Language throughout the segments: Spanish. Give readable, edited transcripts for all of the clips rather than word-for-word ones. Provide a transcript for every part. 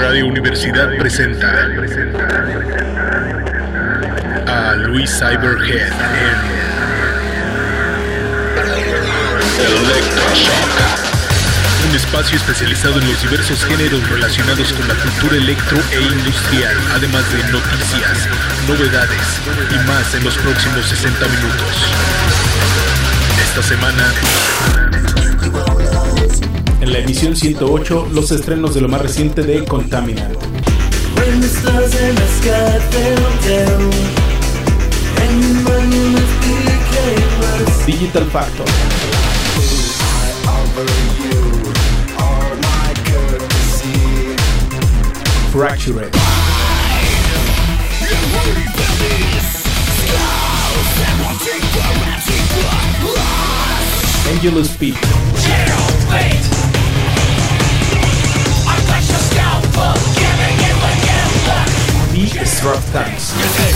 Radio Universidad presenta a Luis Cyberhead en Electroshock, un espacio especializado en los diversos géneros relacionados con la cultura electro e industrial, además de noticias, novedades y más en los próximos 60 minutos. Esta semana, en la emisión 108, los estrenos de lo más reciente de Contaminant. Digital Factor. Fractured. Angelus Peak. Y Struck Times.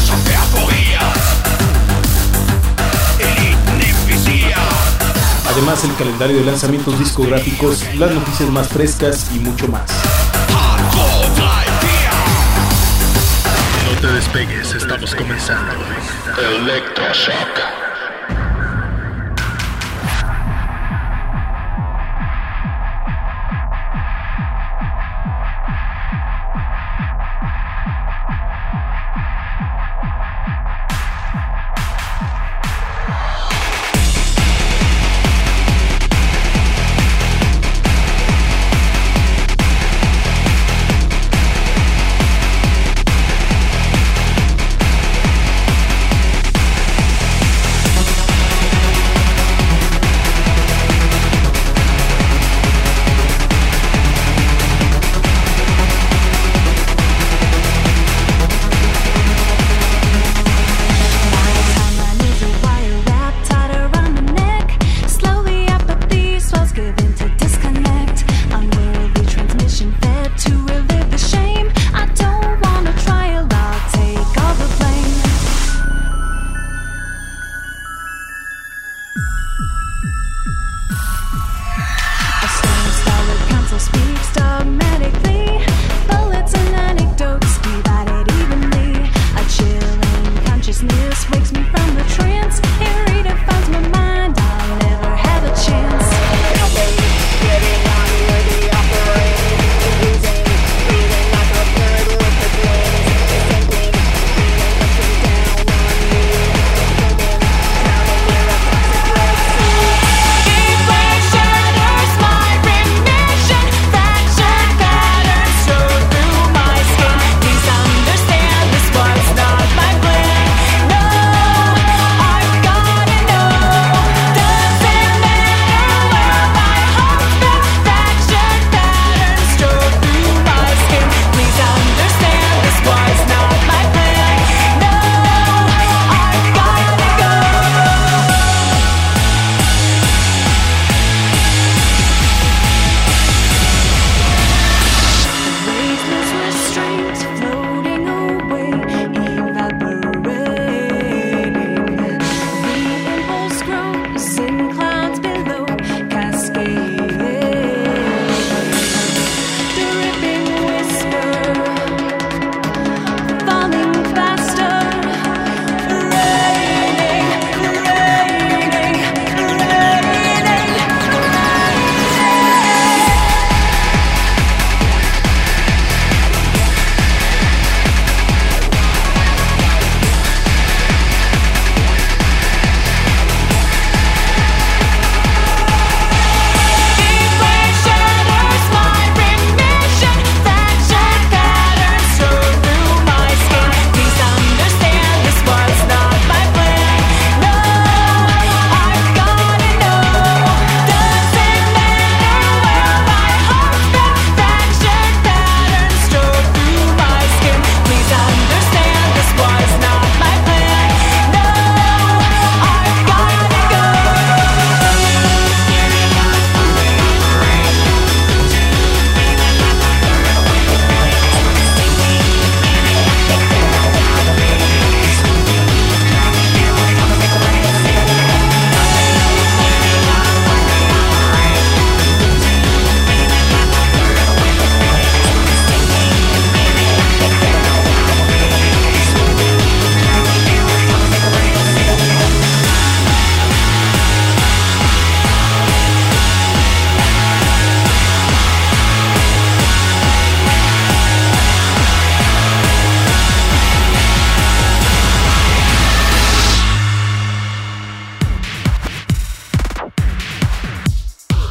Además, el calendario de lanzamientos discográficos, las noticias más frescas y mucho más. no te despegues, estamos comenzando. Electroshock.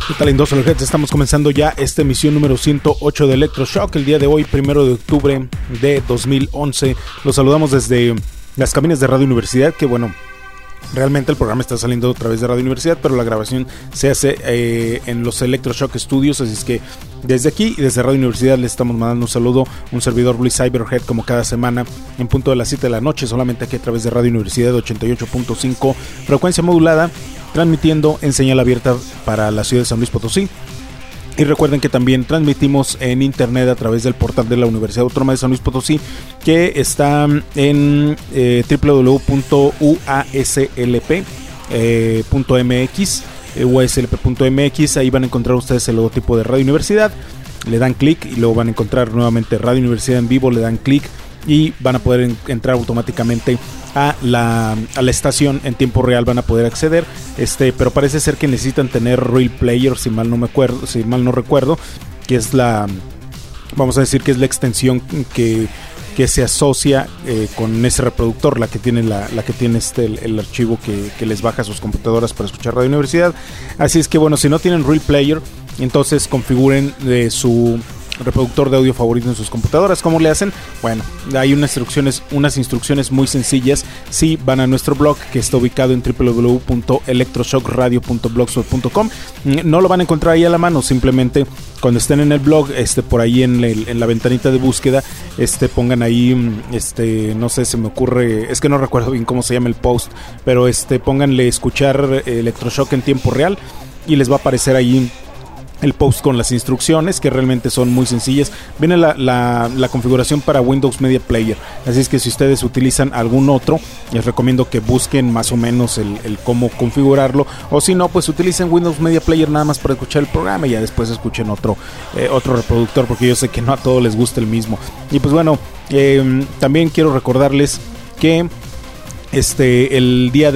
¿Qué tal, Industrial Heads? Estamos comenzando ya esta emisión número 108 de Electroshock. El día de hoy, 1 de octubre de 2011. Los saludamos desde las cabinas de Radio Universidad, que bueno, realmente el programa está saliendo a través de Radio Universidad, pero la grabación se hace en los Electroshock Studios, así es que desde aquí y desde Radio Universidad les estamos mandando un saludo, un servidor Luis Cyberhead, como cada semana en punto de las 7 de la noche, solamente aquí a través de Radio Universidad 88.5 frecuencia modulada, transmitiendo en señal abierta para la ciudad de San Luis Potosí. Y recuerden que también transmitimos en internet a través del portal de la Universidad Autónoma de San Luis Potosí, que está en www.uaslp.mx, uaslp.mx. Ahí van a encontrar ustedes el logotipo de Radio Universidad, le dan clic y luego van a encontrar nuevamente Radio Universidad en vivo, le dan clic y van a poder entrar automáticamente a la estación en tiempo real, van a poder acceder, pero parece ser que necesitan tener Real Player, si mal no recuerdo, que es vamos a decir que es la extensión que se asocia con ese reproductor, la que tiene el archivo que les baja a sus computadoras para escuchar Radio Universidad. Así es que bueno, si no tienen Real Player, entonces configuren su reproductor de audio favorito en sus computadoras. ¿Cómo le hacen? Bueno, hay unas instrucciones muy sencillas. Si van a nuestro blog, que está ubicado en www.electroshockradio.blogspot.com, no lo van a encontrar ahí a la mano. Simplemente cuando estén en el blog, por ahí en la ventanita de búsqueda, pongan ahí, no sé, se me ocurre, es que no recuerdo bien cómo se llama el post, pero pónganle escuchar Electroshock en tiempo real y les va a aparecer ahí el post con las instrucciones, que realmente son muy sencillas. Viene la configuración para Windows Media Player, así es que si ustedes utilizan algún otro, les recomiendo que busquen más o menos el cómo configurarlo, o si no, pues utilicen Windows Media Player nada más para escuchar el programa y ya después escuchen otro reproductor, porque yo sé que no a todos les gusta el mismo. Y pues bueno, también quiero recordarles que el día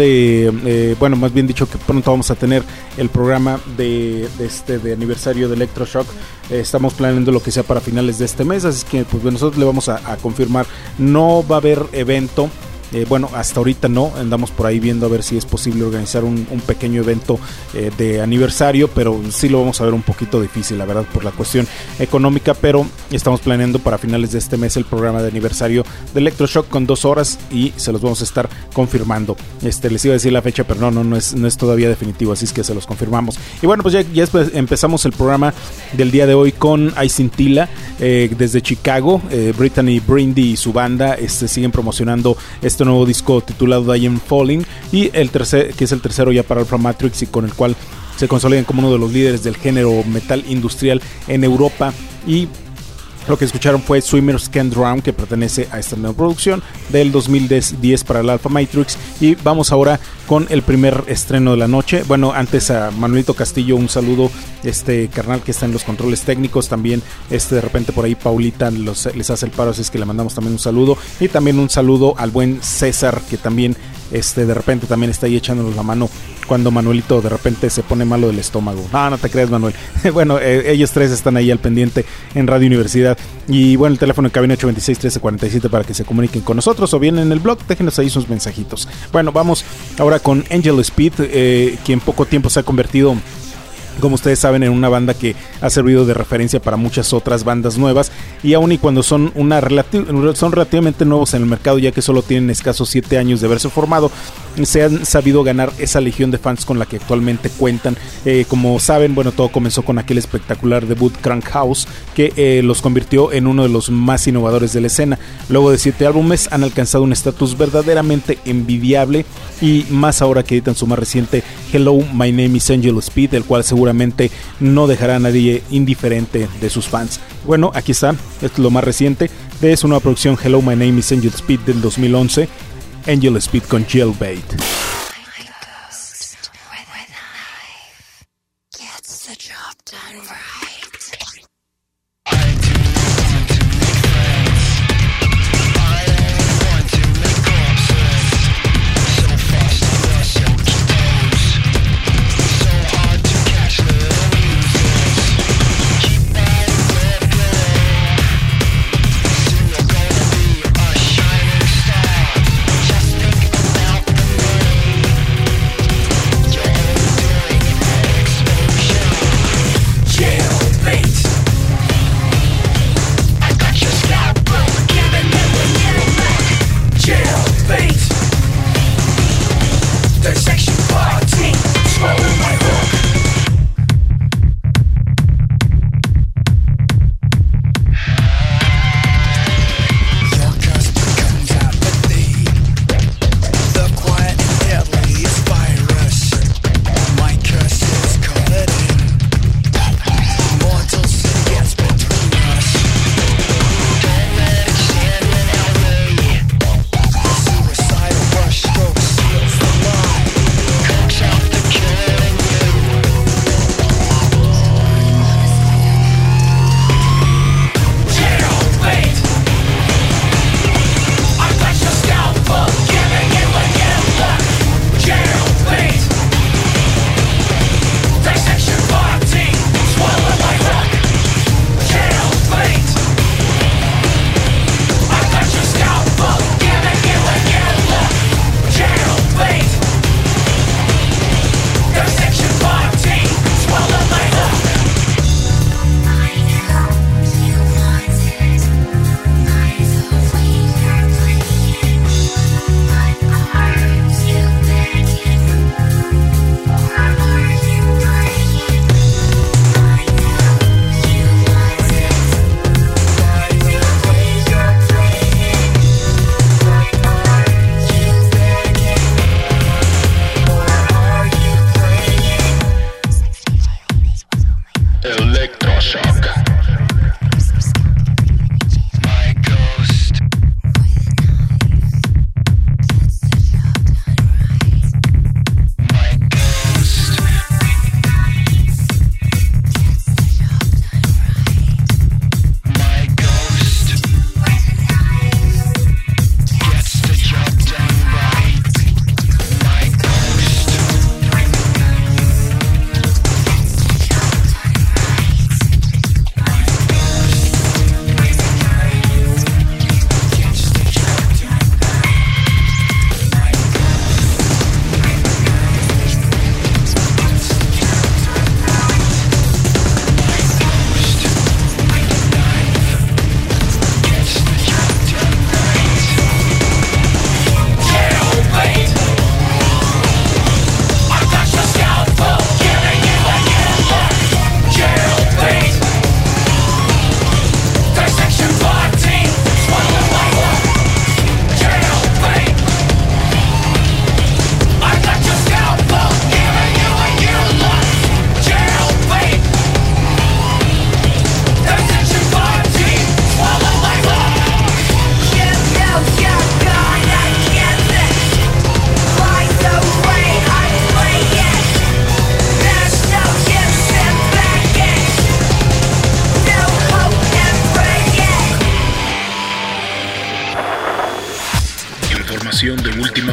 de más bien dicho, que pronto vamos a tener el programa de aniversario de Electroshock. Estamos planeando lo que sea para finales de este mes, así que pues nosotros le vamos a confirmar. No va a haber evento. Hasta ahorita no, andamos por ahí viendo a ver si es posible organizar un pequeño evento de aniversario, pero sí lo vamos a ver un poquito difícil, la verdad, por la cuestión económica, pero estamos planeando para finales de este mes el programa de aniversario de Electroshock con 2 horas y se los vamos a estar confirmando. Les iba a decir la fecha, pero no es todavía definitivo, así es que se los confirmamos. Y bueno, pues ya empezamos el programa del día de hoy con Aisintila, desde Chicago. Brittany Brindy y su banda siguen promocionando nuevo disco titulado I Am Falling, y que es el tercero ya para Alpha Matrix, y con el cual se consolidan como uno de los líderes del género metal industrial en Europa. Y lo que escucharon fue Swimmers Can Drown, que pertenece a esta nueva producción del 2010 para el Alpha Matrix. Y vamos ahora con el primer estreno de la noche. Bueno, antes a Manuelito Castillo un saludo, carnal que está en los controles técnicos. También de repente por ahí Paulita les hace el paro, así es que le mandamos también un saludo. Y también un saludo al buen César, que también de repente también está ahí echándonos la mano cuando Manuelito de repente se pone malo del estómago. No te creas, Manuel. Bueno, ellos tres están ahí al pendiente en Radio Universidad. Y bueno, el teléfono en cabina 826-1347 para que se comuniquen con nosotros, o bien en el blog, déjenos ahí sus mensajitos. Bueno, vamos ahora con Angel Speed, que en poco tiempo se ha convertido, como ustedes saben, en una banda que ha servido de referencia para muchas otras bandas nuevas, y aun y cuando son relativamente nuevos en el mercado, ya que solo tienen escasos 7 años de haberse formado, se han sabido ganar esa legión de fans con la que actualmente cuentan. Como saben, bueno, todo comenzó con aquel espectacular debut Crank House, que los convirtió en uno de los más innovadores de la escena. Luego de 7 álbumes han alcanzado un estatus verdaderamente envidiable, y más ahora que editan su más reciente Hello, My Name is Angel Speed, el cual seguramente no dejará a nadie indiferente de sus fans. Bueno, aquí está, esto es lo más reciente de su nueva producción Hello, My Name is Angel Speed del 2011, Angel Speed con Jailbait.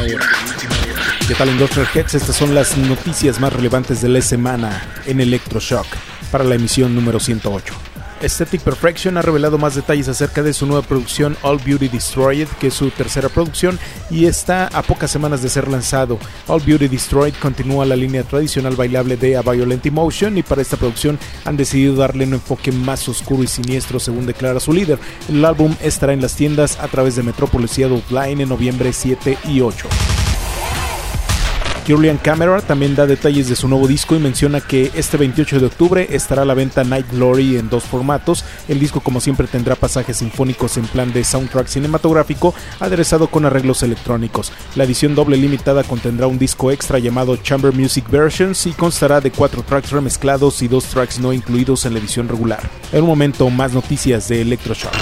¿Qué tal, Industrial Heads? Estas son las noticias más relevantes de la semana en Electroshock para la emisión número 108. Aesthetic Perfection ha revelado más detalles acerca de su nueva producción All Beauty Destroyed, que es su tercera producción y está a pocas semanas de ser lanzado. All Beauty Destroyed continúa la línea tradicional bailable de A Violent Emotion y para esta producción han decidido darle un enfoque más oscuro y siniestro, según declara su líder. El álbum estará en las tiendas a través de Metropolis y Adult Line en noviembre 7 y 8. Julian Camera también da detalles de su nuevo disco y menciona que este 28 de octubre estará a la venta Night Glory en 2 formatos. El disco, como siempre, tendrá pasajes sinfónicos en plan de soundtrack cinematográfico aderezado con arreglos electrónicos. La edición doble limitada contendrá un disco extra llamado Chamber Music Versions y constará de 4 tracks remezclados y 2 tracks no incluidos en la edición regular. En un momento, más noticias de Electroshock.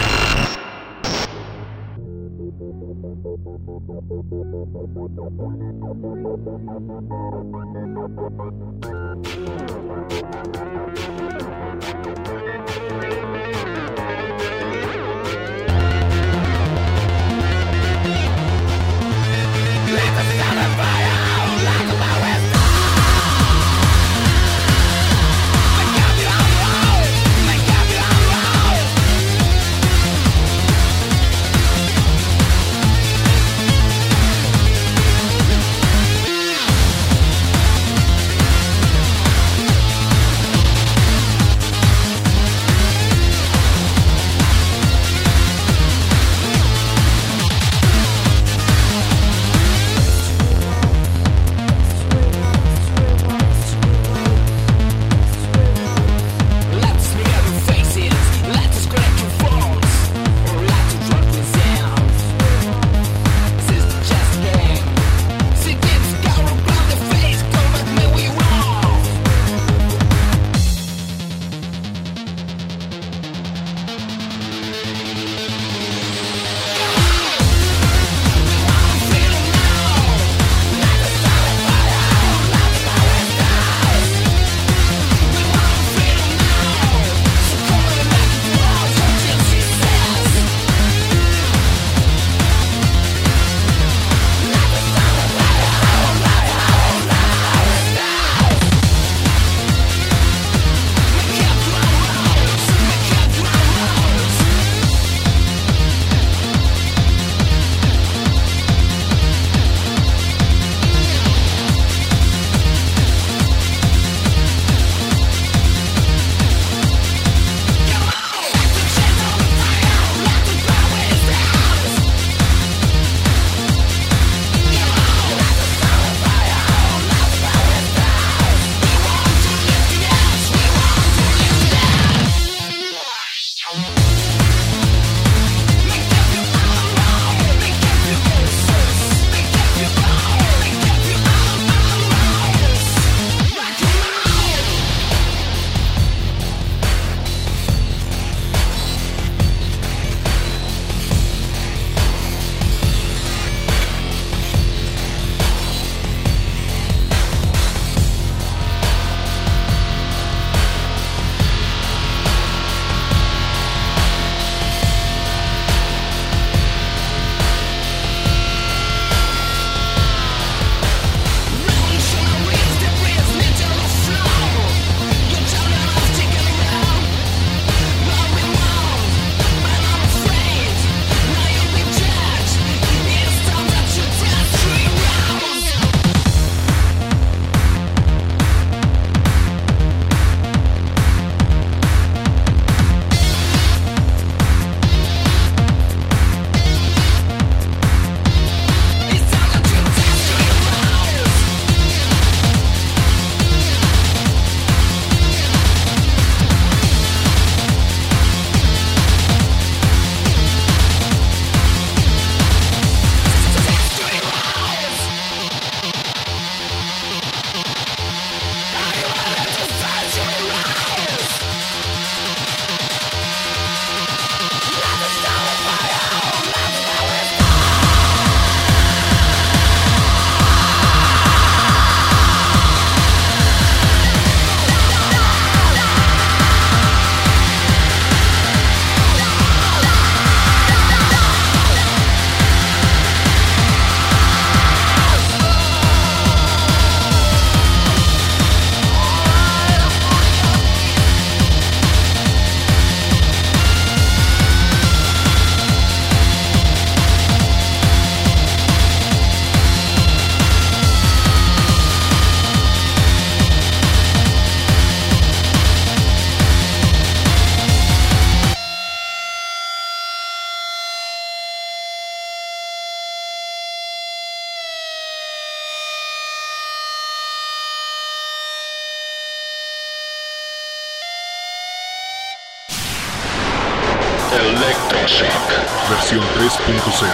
Electroshock, versión 3.0.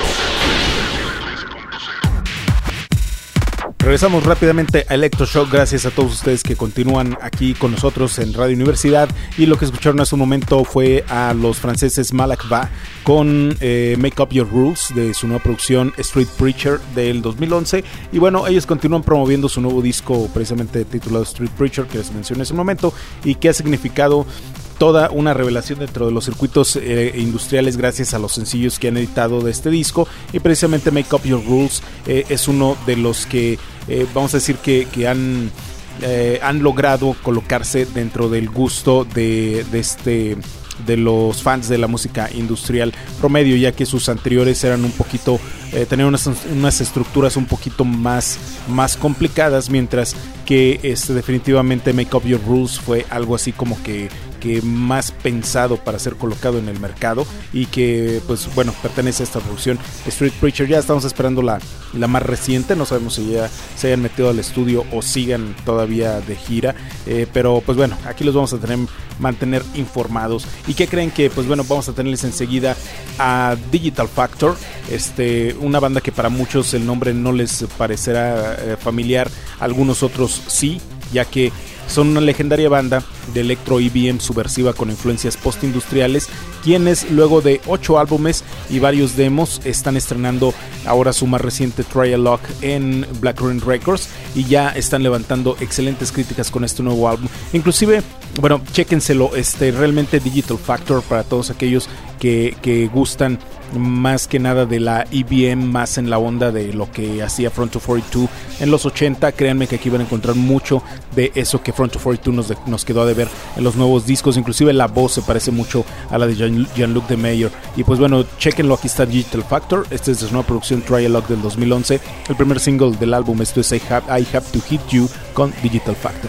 Regresamos rápidamente a Electroshock, gracias a todos ustedes que continúan aquí con nosotros en Radio Universidad. Y lo que escucharon hace un momento fue a los franceses Malak Ba con Make Up Your Rules de su nueva producción Street Preacher del 2011. Y bueno, ellos continúan promoviendo su nuevo disco precisamente titulado Street Preacher, que les mencioné hace un momento, y que ha significado toda una revelación dentro de los circuitos industriales gracias a los sencillos que han editado de este disco. Y precisamente Make Up Your Rules es uno de los que vamos a decir que han logrado colocarse dentro del gusto de los fans de la música industrial promedio, ya que sus anteriores eran un poquito tenían unas estructuras un poquito más complicadas, mientras que definitivamente Make Up Your Rules fue algo así como que más pensado para ser colocado en el mercado, y que pues bueno, pertenece a esta producción Street Preacher. Ya estamos esperando la más reciente, no sabemos si ya se hayan metido al estudio o sigan todavía de gira, pero pues bueno, aquí los vamos a mantener informados. ¿Y qué creen? Que pues bueno, vamos a tenerles enseguida a Digital Factor, una banda que para muchos el nombre no les parecerá familiar, algunos otros sí, ya que son una legendaria banda de electro EBM subversiva con influencias postindustriales, quienes luego de 8 álbumes y varios demos están estrenando ahora su más reciente Trial Lock en Black Ruin Records, y ya están levantando excelentes críticas con este nuevo álbum. Inclusive, bueno, chéquenselo, realmente Digital Factor, para todos aquellos que gustan más que nada de la EBM, más en la onda de lo que hacía Front 242 en los 80, créanme que aquí van a encontrar mucho de eso que Front 242 nos quedó a deber en los nuevos discos. Inclusive la voz se parece mucho a la de Jean-Luc Demeyer. Y pues bueno, chequenlo, aquí está Digital Factor. Esta es de su nueva producción Trial Lock del 2011. El primer single del álbum, esto es I Have to Hit You con Digital Factor.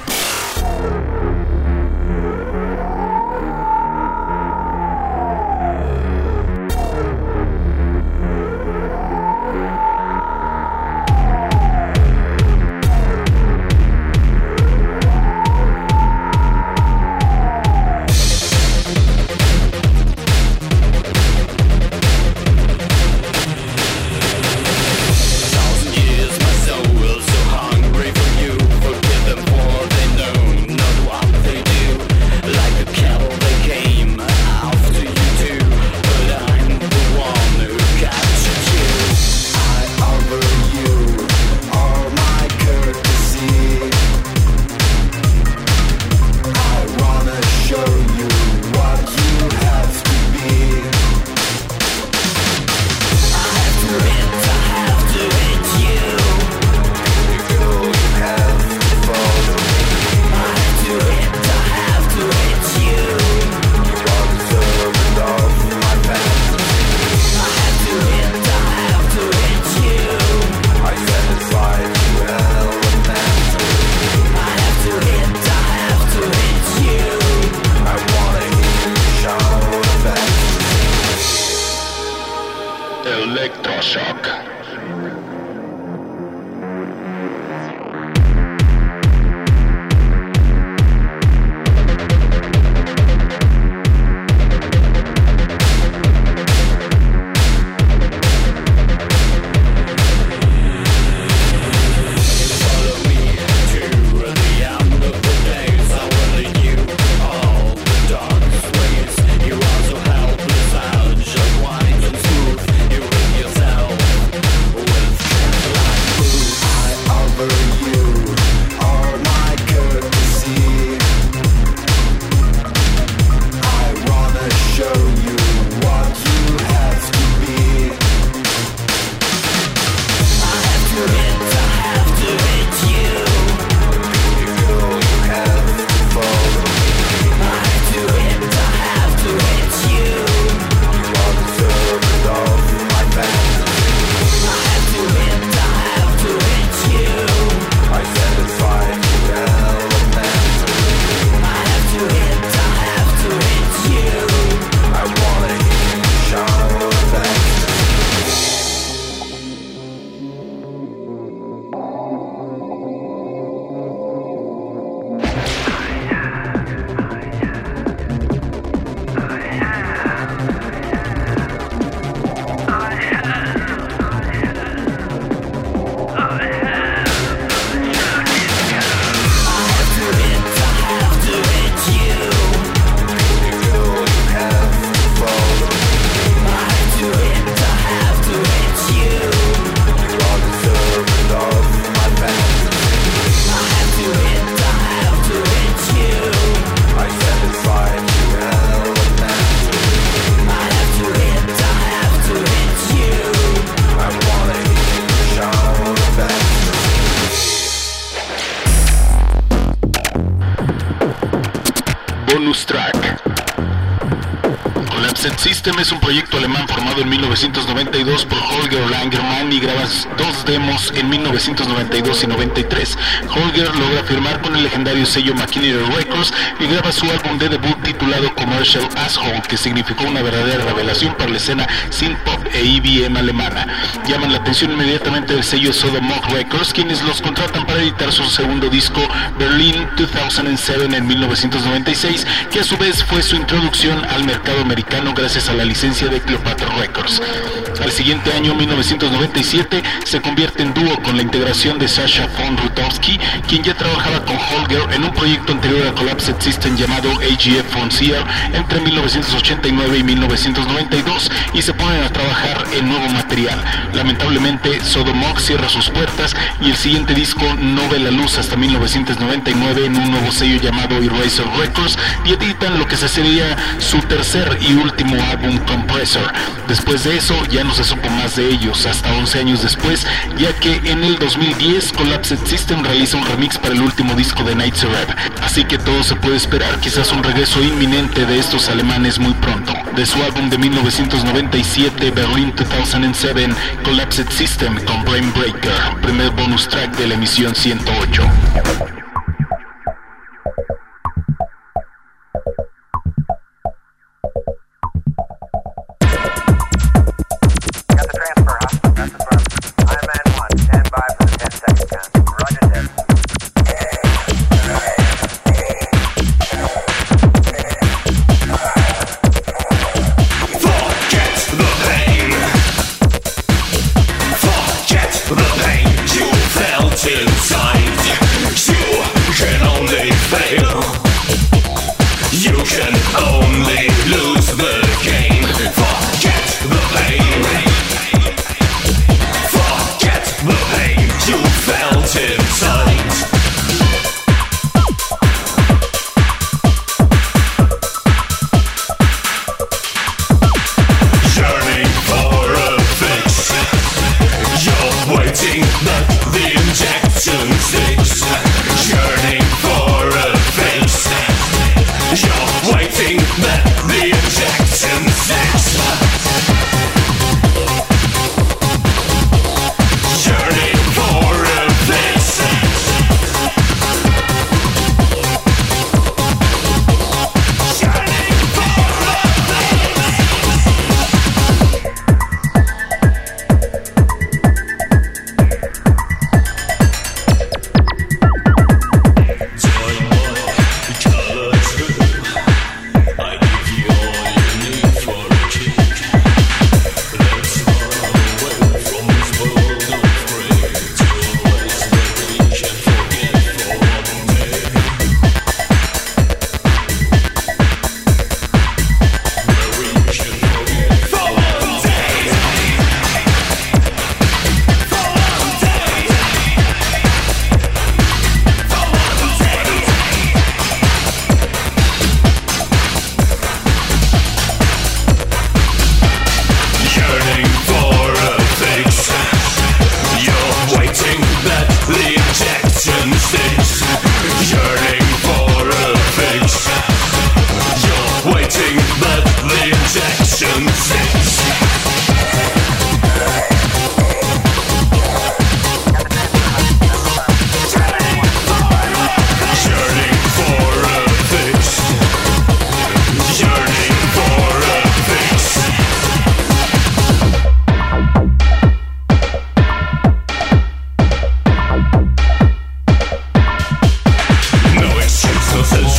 Bonus track. Collapsed System es un proyecto alemán formado en 1992 por Holger Langermann y graba 2 demos en 1992 y 93. Holger logra firmar con el legendario sello Machinery Records y graba su álbum de debut titulado Commercial Asshole, que significó una verdadera revelación para la escena synth-pop e EBM alemana. Llaman la atención inmediatamente del sello Sodomog Records, quienes los contratan para editar su segundo disco Berlin 2007 en 1996, que a su vez fue su introducción al mercado americano gracias a la licencia de Cleopatra Records. Al siguiente año, 1997, se convierte en dúo con la integración de Sasha von Rutowski, quien ya trabajaba con Holger en un proyecto anterior a Collapsed System llamado AGF von Zier entre 1989 y 1992, y se ponen a trabajar en nuevo material. Lamentablemente, Sodomog cierra sus puertas y el siguiente disco no ve la luz hasta 1999 en un nuevo sello llamado Eraser Records, y editan lo que sería su tercer y último álbum, Compressor. Después de eso ya no se supo más de ellos hasta 11 años después, ya que en el 2010 Collapsed System realiza un remix para el último disco de Night Rev. Así que todo se puede esperar, quizás un regreso inminente de estos alemanes muy pronto. De su álbum de 1997 Berlin 2007, Collapsed System con Brain Breaker, primer bonus track de la emisión 108.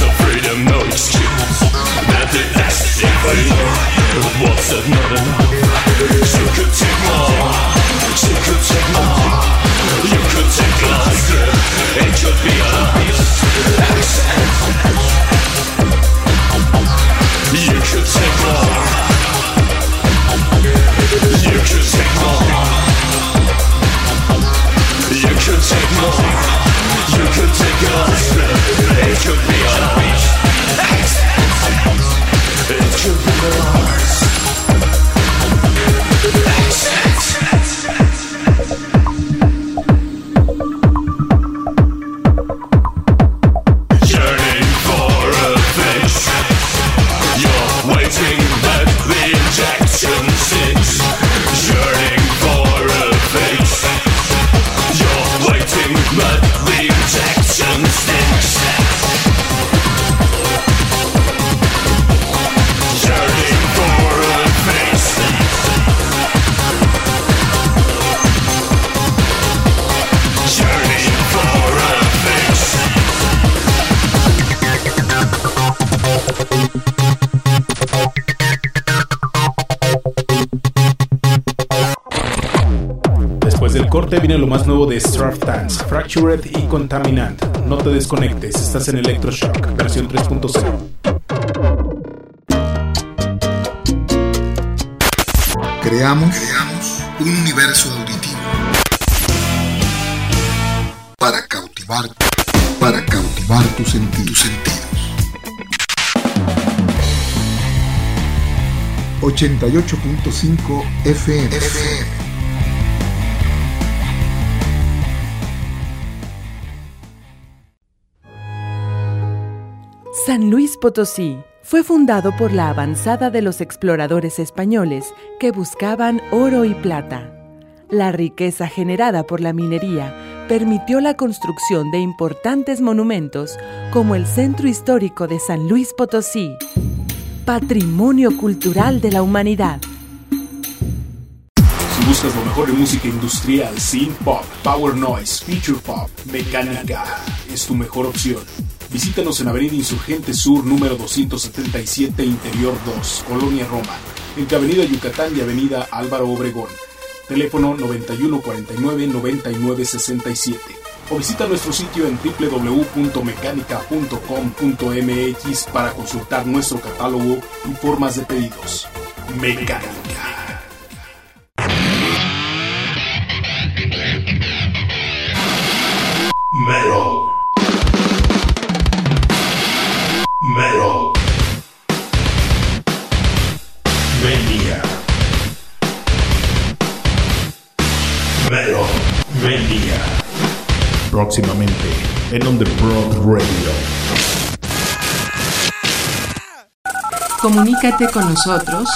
What's another? viene lo más nuevo de Straff Dance, Fractured y Contaminant. No te desconectes, estás en Electroshock, versión 3.0. Creamos un universo auditivo para cautivar tus sentidos. 88.5 FM. San Luis Potosí fue fundado por la avanzada de los exploradores españoles que buscaban oro y plata. La riqueza generada por la minería permitió la construcción de importantes monumentos como el Centro Histórico de San Luis Potosí, Patrimonio Cultural de la Humanidad. Si buscas lo mejor de música industrial, synth pop, power noise, future pop, mecánica, es tu mejor opción. Visítanos en Avenida Insurgente Sur, número 277, Interior 2, Colonia Roma, entre Avenida Yucatán y Avenida Álvaro Obregón. Teléfono 9149-9967. O visita nuestro sitio en www.mecanica.com.mx para consultar nuestro catálogo y formas de pedidos. Mecánica. Metal. Metal. Mania. Metal Mania. Próximamente en On The Broad Radio. Comunícate con nosotros.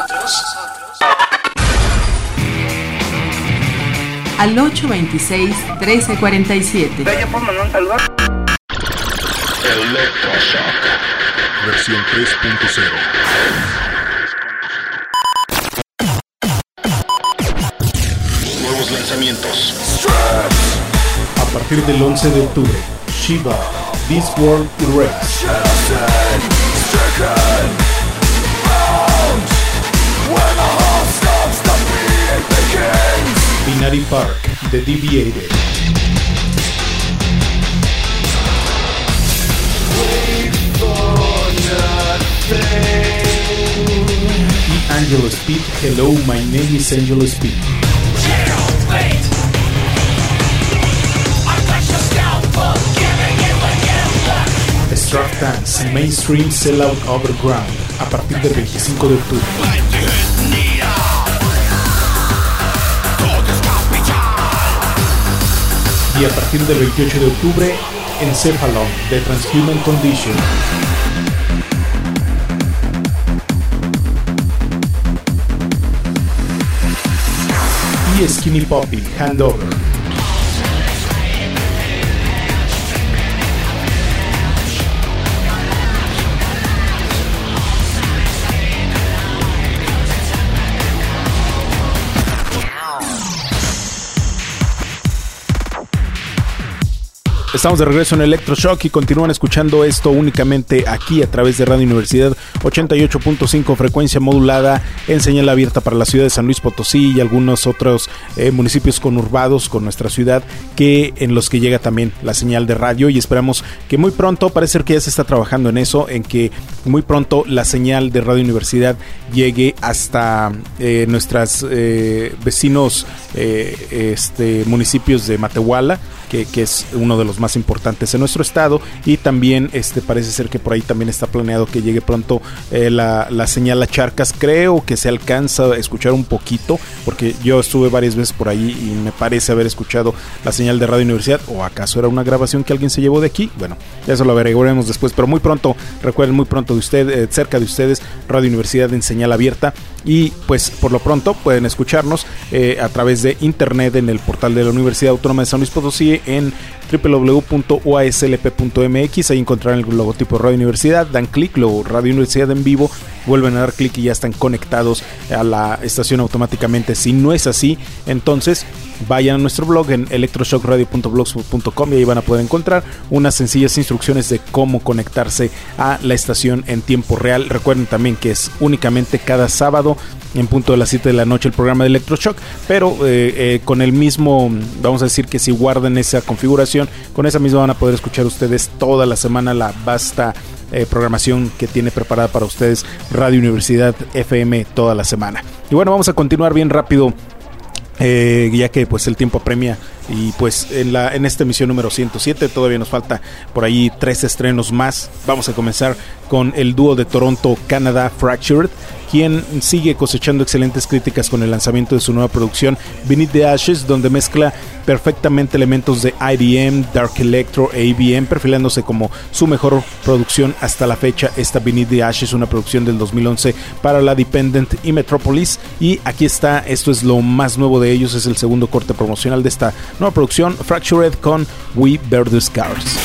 Al 826-1347. Electroshock, versión 3.0. Nuevos lanzamientos. A partir del 11 de octubre, Shiva, This World Erased. Binary Park, The Deviated. Y Angel Speed, Hello, my name is Angel Speed. Straff Dance, Mainstream Sellout Overground, a partir del 25 de octubre. Y a partir del 28 de octubre, Encephalon, The Transhuman Condition. Y Skinny Poppy, Handover. Estamos de regreso en Electroshock y continúan escuchando esto únicamente aquí a través de Radio Universidad 88.5 frecuencia modulada en señal abierta para la ciudad de San Luis Potosí y algunos otros municipios conurbados con nuestra ciudad que en los que llega también la señal de radio, y esperamos que muy pronto, parece ser que ya se está trabajando en eso, en que muy pronto la señal de Radio Universidad llegue hasta nuestros vecinos municipios de Matehuala, que es uno de los más importantes en nuestro estado, y también parece ser que por ahí también está planeado que llegue pronto la señal a Charcas. Creo que se alcanza a escuchar un poquito, porque yo estuve varias veces por ahí y me parece haber escuchado la señal de Radio Universidad, o acaso era una grabación que alguien se llevó de aquí. Bueno, eso lo averiguaremos después, pero muy pronto, recuerden, muy pronto de cerca de ustedes, Radio Universidad en señal abierta. Y pues por lo pronto pueden escucharnos a través de internet en el portal de la Universidad Autónoma de San Luis Potosí en www.uaslp.mx. Ahí encontrarán el logotipo de Radio Universidad, dan clic, luego Radio Universidad en vivo, vuelven a dar clic y ya están conectados a la estación automáticamente. Si no es así, entonces vayan a nuestro blog en electroshockradio.blogspot.com y ahí van a poder encontrar unas sencillas instrucciones de cómo conectarse a la estación en tiempo real. Recuerden también que es únicamente cada sábado en punto de las 7 de la noche el programa de Electroshock, pero con el mismo, vamos a decir que si guardan esa configuración, con esa misma van a poder escuchar ustedes toda la semana la vasta programación que tiene preparada para ustedes Radio Universidad FM toda la semana. Y bueno, vamos a continuar bien rápido, ya que pues el tiempo apremia, y pues en esta emisión número 107 todavía nos falta por ahí 3 estrenos más. Vamos a comenzar con el dúo de Toronto, Canadá, Fractured, quien sigue cosechando excelentes críticas con el lanzamiento de su nueva producción Beneath the Ashes, donde mezcla perfectamente elementos de IDM, Dark Electro e EBM, perfilándose como su mejor producción hasta la fecha. Esta Beneath the Ashes, una producción del 2011 para la Dependent y Metropolis, y aquí está, esto es lo más nuevo de ellos, es el segundo corte promocional de esta nueva producción, Fractured con We Bear the Scars.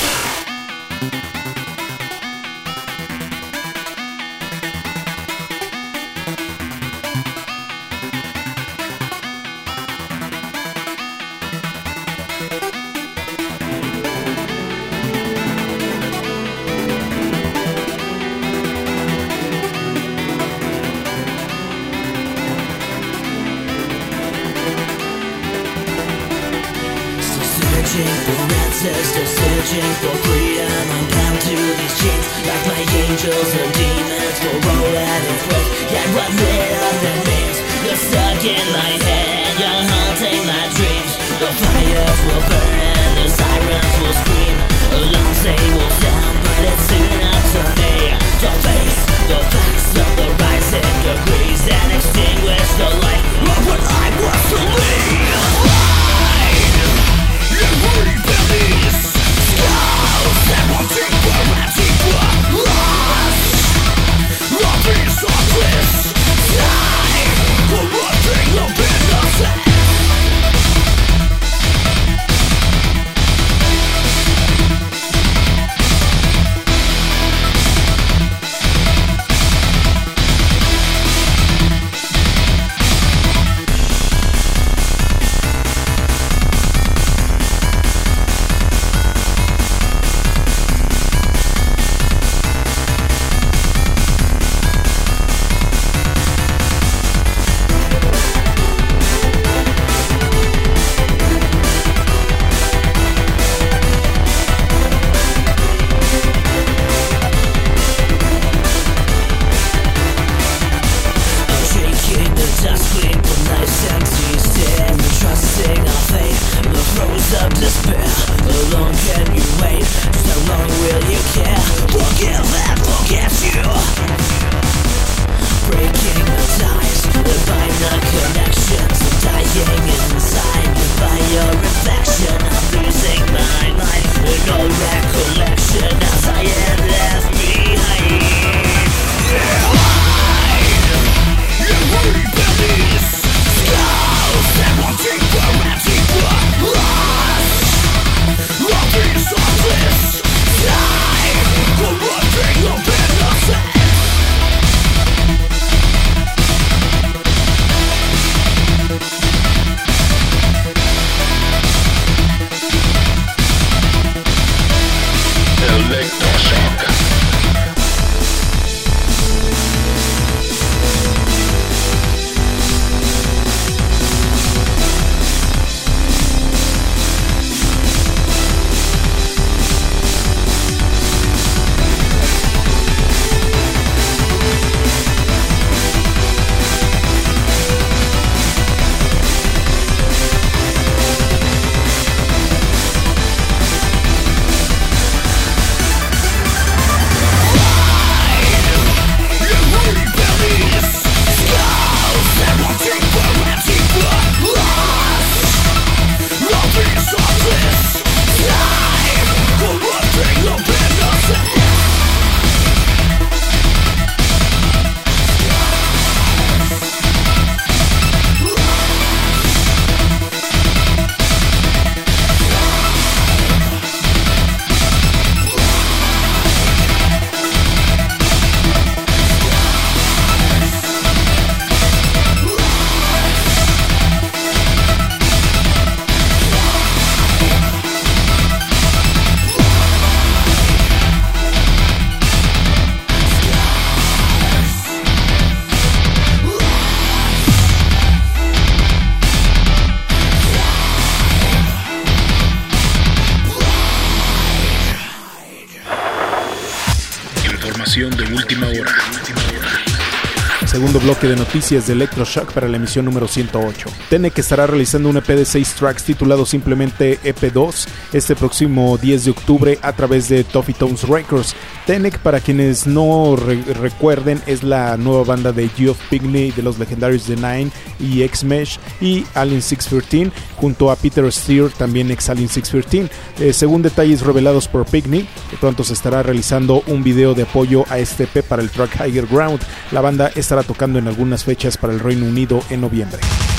Segundo bloque de noticias de Electroshock para la emisión número 108. TENEC estará realizando un EP de 6 tracks titulado simplemente EP2 este próximo 10 de octubre a través de Toffee Tones Records. TENEC, para quienes no recuerden, es la nueva banda de Geoff Pigney de los legendarios The Nine y X-Mesh y Alien 613 junto a Peter Steer, también ex Alien 613. Según detalles revelados por Pigney, pronto se estará realizando un video de apoyo a este EP para el track Higher Ground. La banda estará tocando en algunas fechas para el Reino Unido en noviembre.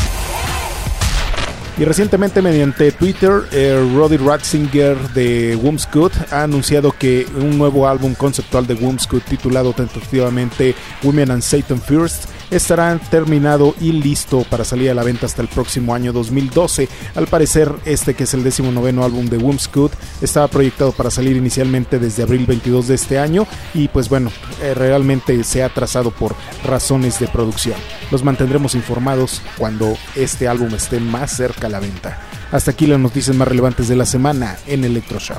Y recientemente mediante Twitter, Roddy Ratzinger de Wumpscut ha anunciado que un nuevo álbum conceptual de Wumpscut titulado tentativamente Women and Satan First estará terminado y listo para salir a la venta hasta el próximo año 2012. Al parecer, este, que es el 19º álbum de Wumpscut, estaba proyectado para salir inicialmente desde abril 22 de este año y pues bueno, realmente se ha atrasado por razones de producción. Los mantendremos informados cuando este álbum esté más cerca a la venta. Hasta aquí las noticias más relevantes de la semana en Electroshock.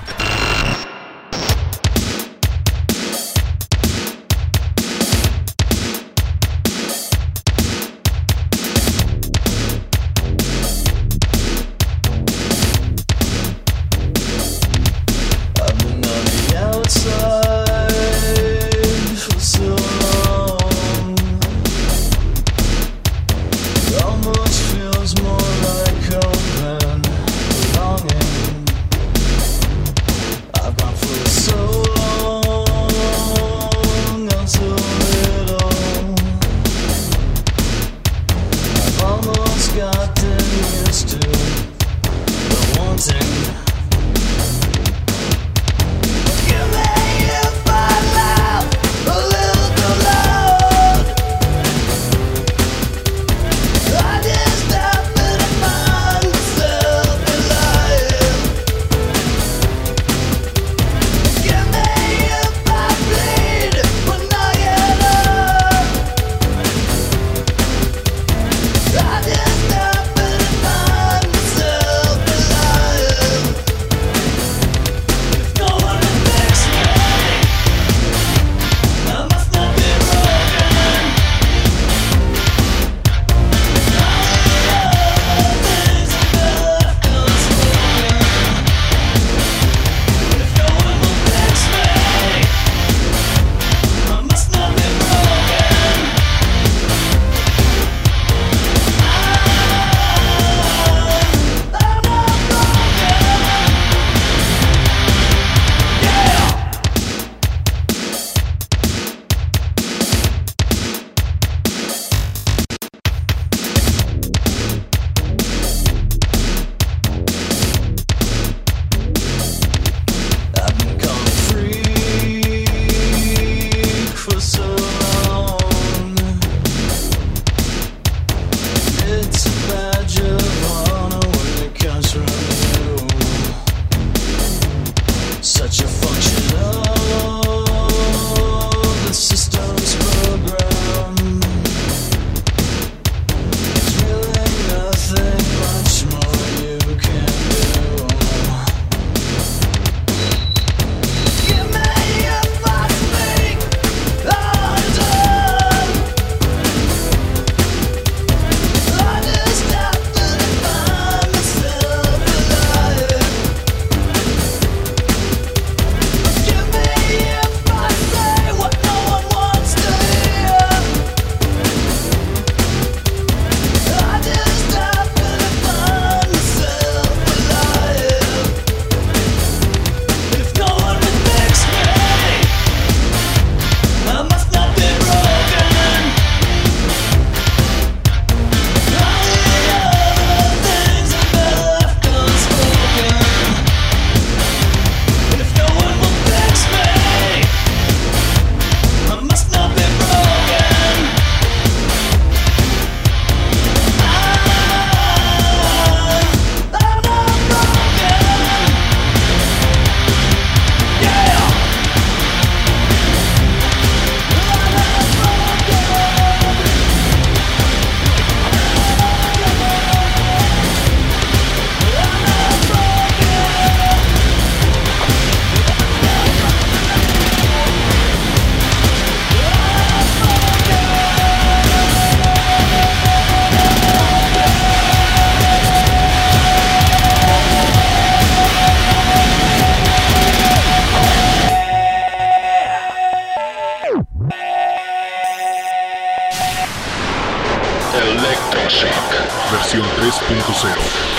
Electroshock, versión 3.0.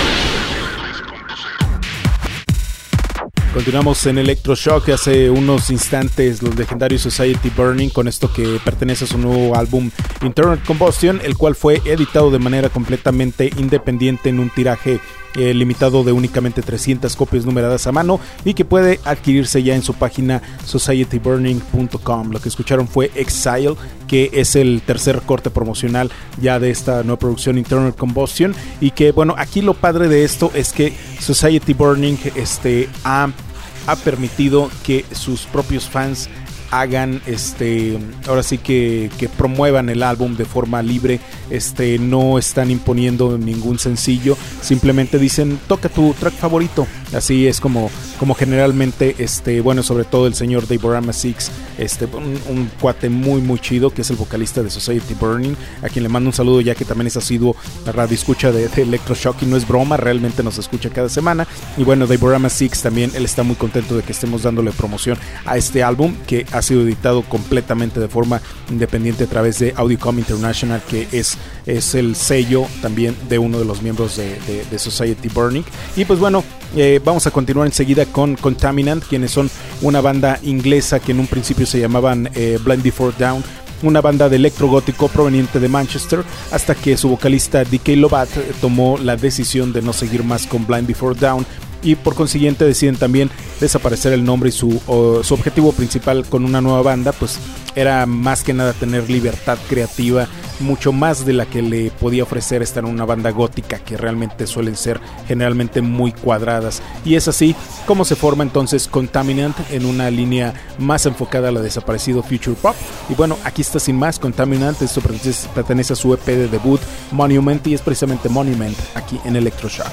Continuamos en Electroshock. Hace unos instantes los legendarios Society Burning, con esto que pertenece a su nuevo álbum Internal Combustion, el cual fue editado de manera completamente independiente en un tiraje limitado de únicamente 300 copias numeradas a mano y que puede adquirirse ya en su página societyburning.com. Lo que escucharon fue Exile, que es el tercer corte promocional ya de esta nueva producción Internal Combustion, y que bueno, aquí lo padre de esto es que Society Burning ha permitido que sus propios fans hagan ahora sí que promuevan el álbum de forma libre. No están imponiendo ningún sencillo, simplemente dicen toca tu track favorito. Así es como generalmente bueno, sobre todo el señor Davorama Six, un cuate muy muy chido, que es el vocalista de Society Burning, a quien le mando un saludo, ya que también es asiduo radio escucha de Electroshock, y no es broma, realmente nos escucha cada semana. Y bueno, Davorama Six también, él está muy contento de que estemos dándole promoción a este álbum, que ha sido editado completamente de forma independiente a través de Audicom International, que es el sello también de uno de los miembros de Society Burning. Y pues bueno, vamos a continuar enseguida con Contaminant, quienes son una banda inglesa que en un principio se llamaban Blind Before Dawn, una banda de electrogótico proveniente de Manchester, hasta que su vocalista DK Lobat tomó la decisión de no seguir más con Blind Before Dawn, y por consiguiente deciden también desaparecer el nombre, y su objetivo principal con una nueva banda pues era más que nada tener libertad creativa, mucho más de la que le podía ofrecer estar en una banda gótica, que realmente suelen ser generalmente muy cuadradas. Y es así como se forma entonces Contaminant, en una línea más enfocada a la desaparecido Future Pop. Y bueno, aquí está sin más Contaminant. Esto pertenece a su EP de debut Monument, y es precisamente Monument aquí en Electroshock.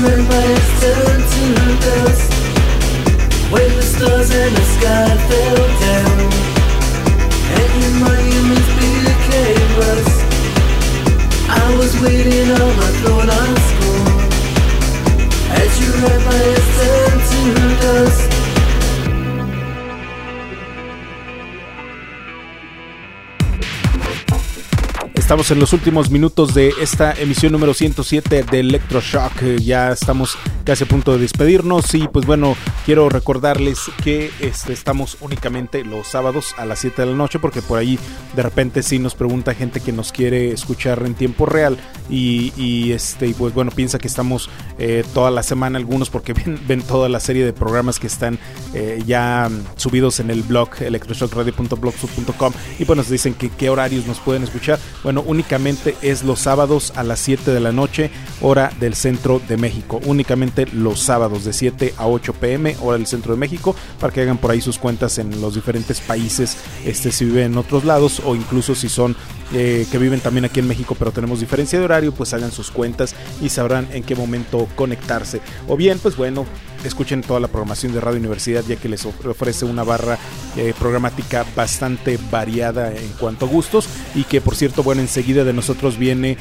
your empires turn to dust, when the stars and the sky fell down, and your monuments became rust, I was waiting on my throne on scorn, as your empires turn to dust. Estamos en los últimos minutos de esta emisión número 107 de Electroshock. Ya estamos casi a punto de despedirnos y pues bueno, quiero recordarles que estamos únicamente los sábados a las 7 de la noche, porque por ahí de repente sí nos pregunta gente que nos quiere escuchar en tiempo real y pues bueno, piensa que estamos toda la semana, algunos porque ven toda la serie de programas que están ya subidos en el blog electroshockradio.blogspot.com y pues nos dicen que qué horarios nos pueden escuchar. Bueno, únicamente es los sábados a las 7 de la noche, hora del centro de México. Únicamente los sábados de 7 a 8 pm, hora del centro de México, para que hagan por ahí sus cuentas en los diferentes países, si viven en otros lados o incluso si son que viven también aquí en México pero tenemos diferencia de horario, pues hagan sus cuentas y sabrán en qué momento conectarse. O bien, pues bueno, escuchen toda la programación de Radio Universidad, ya que les ofrece una barra programática bastante variada en cuanto a gustos, y que por cierto, bueno, enseguida de nosotros viene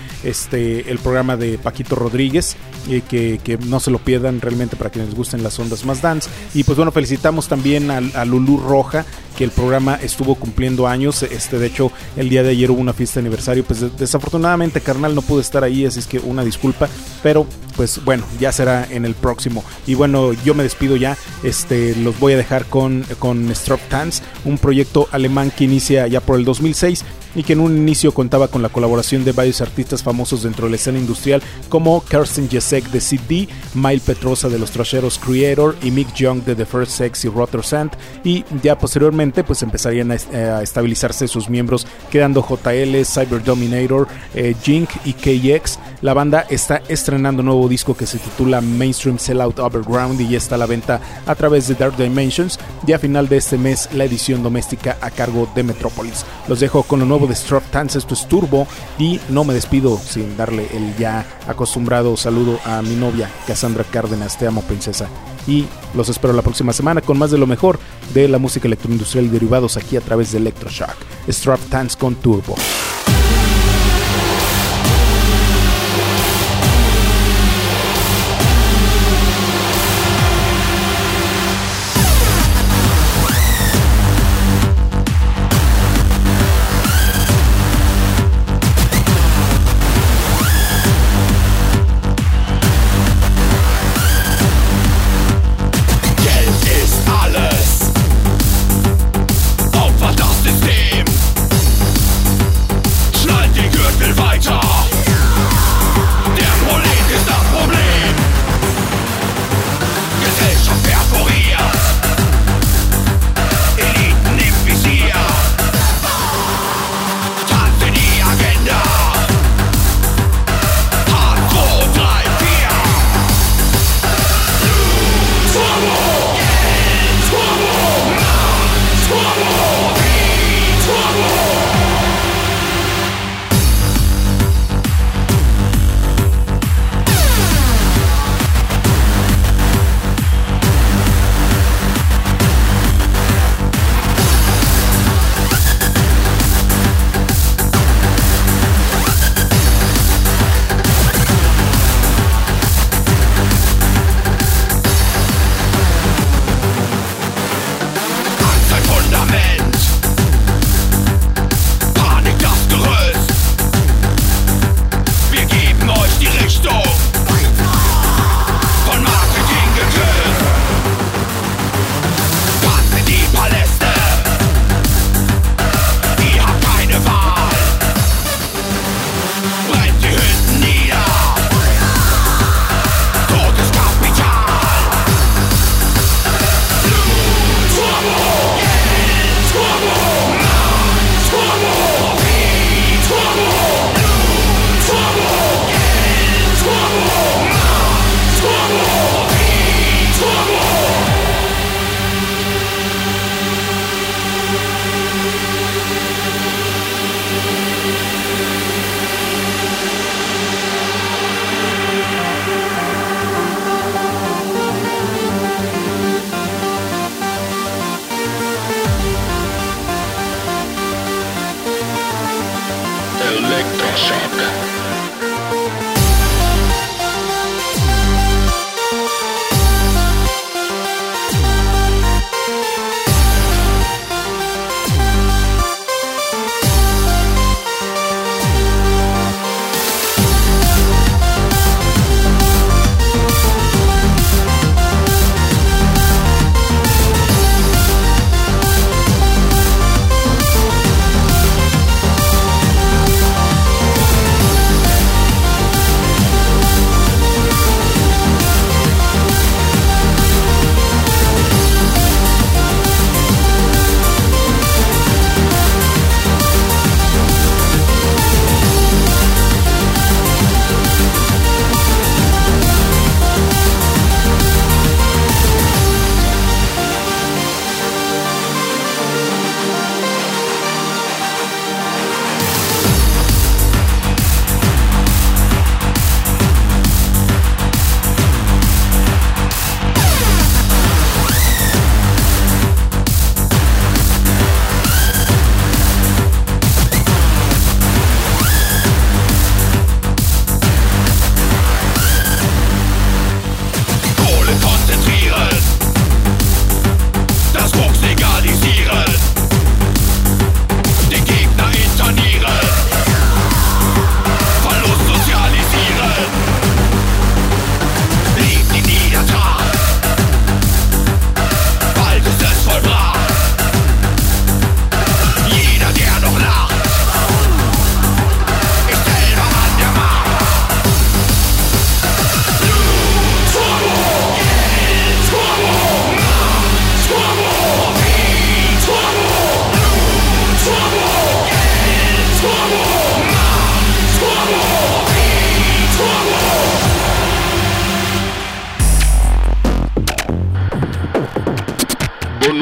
el programa de Paquito Rodríguez, que no se lo pierdan realmente para quienes les gusten las ondas más dance. Y pues bueno, felicitamos también a Lulú Roja, que el programa estuvo cumpliendo años. De hecho, el día de ayer hubo una fiesta de aniversario, pues desafortunadamente carnal no pudo estar ahí, así es que una disculpa, pero pues bueno, ya será en el próximo. Y bueno, yo me despido ya, los voy a dejar con Strop Tanz, un proyecto alemán que inicia ya por el 2006 y que en un inicio contaba con la colaboración de varios artistas famosos dentro de la escena industrial, como Kirsten Jesek de CD, Mile Petrosa de los Trasheros Creator y Mick Young de The First Sex y Rotter Sand, y ya posteriormente pues empezarían a estabilizarse sus miembros, quedando JL, Cyber Dominator, Jink y KX. La banda está estrenando un nuevo disco que se titula Mainstream Sellout Overground y ya está a la venta a través de Dark Dimensions, y a final de este mes la edición doméstica a cargo de Metropolis. Los dejo con lo nuevo de Strop Tanz, esto es Turbo, y no me despido sin darle el ya acostumbrado saludo a mi novia Cassandra Cárdenas. Te amo, princesa, y los espero la próxima semana con más de lo mejor de la música electroindustrial y derivados aquí a través de Electroshock. Strop Tanz con Turbo. Opfer das System.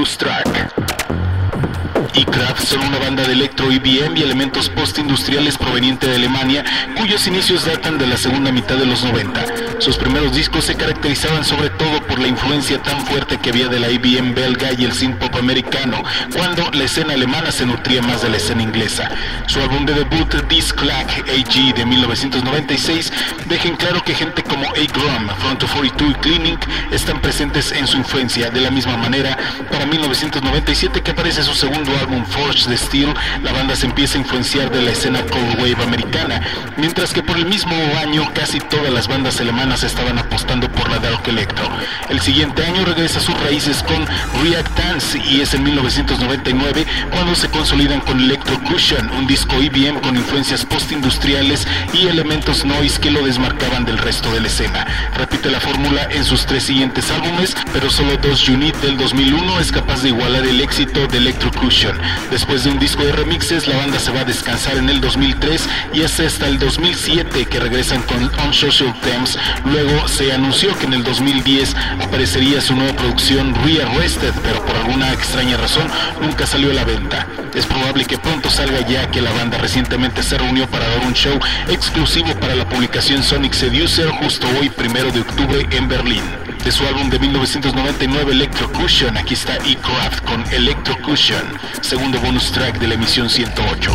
Bonus Track. E-Kraft son una banda de electro IBM y elementos postindustriales proveniente de Alemania, cuyos inicios datan de la segunda mitad de los 90. Sus primeros discos se caracterizaban sobre todo por la influencia tan fuerte que había de la IBM belga y el synth-pop americano, cuando la escena alemana se nutría más de la escena inglesa. Su álbum de debut, This Clack AG de 1996, deja en claro que gente como A-Grum, Front 42 y Cleaning están presentes en su influencia. De la misma manera, para 1997, que aparece su segundo álbum Forge the Steel, la banda se empieza a influenciar de la escena cold wave americana, mientras que por el mismo año casi todas las bandas alemanas estaban apostando por la dark electro. El siguiente año regresa a sus raíces con Reactance y es en 1999 cuando se consolidan con Electrocution, un disco IBM con influencias postindustriales y elementos noise que lo desmarcaban del resto de la escena. Repite la fórmula en sus 3 siguientes álbumes, pero solo Dos Unit del 2001 es capaz de igualar el éxito de Electrocution. Después de un disco de remixes, la banda se va a descansar en el 2003 y es hasta el 2007 que regresan con Unsocial Themes. Luego se anunció que en el 2010 aparecería su nueva producción Rearrested, pero por alguna extraña razón nunca salió a la venta. Es probable que pronto salga, ya que la banda recientemente se reunió para dar un show exclusivo para la publicación Sonic Seducer justo hoy, 1 de octubre, en Berlín. De su álbum de 1999 Electrocution, aquí está E-Kraft con Electrocution, segundo bonus track de la emisión 108.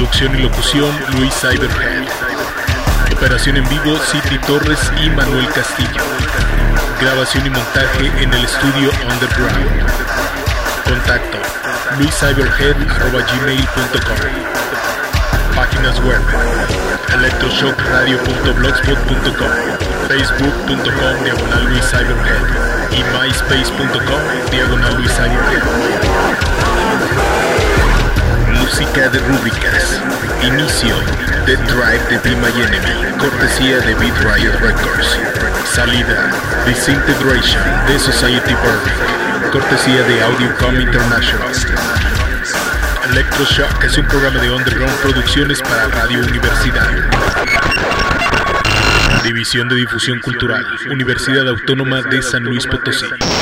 Producción y locución, Luis Cyberhead. Operación en vivo, Citri Torres y Manuel Castillo. Grabación y montaje en el estudio Underground. Contacto, luiscyberhead@gmail.com. Páginas web, electroshockradio.blogspot.com, facebook.com/luiscyberhead y myspace.com/luiscyberhead. Música de rúbricas. Inicio, The Drive de Be My Enemy, cortesía de Beat Riot Records. Salida, Disintegration de Society Burning, cortesía de Audiocom International. Electroshock es un programa de Underground Producciones para Radio Universidad. División de Difusión Cultural, Universidad Autónoma de San Luis Potosí.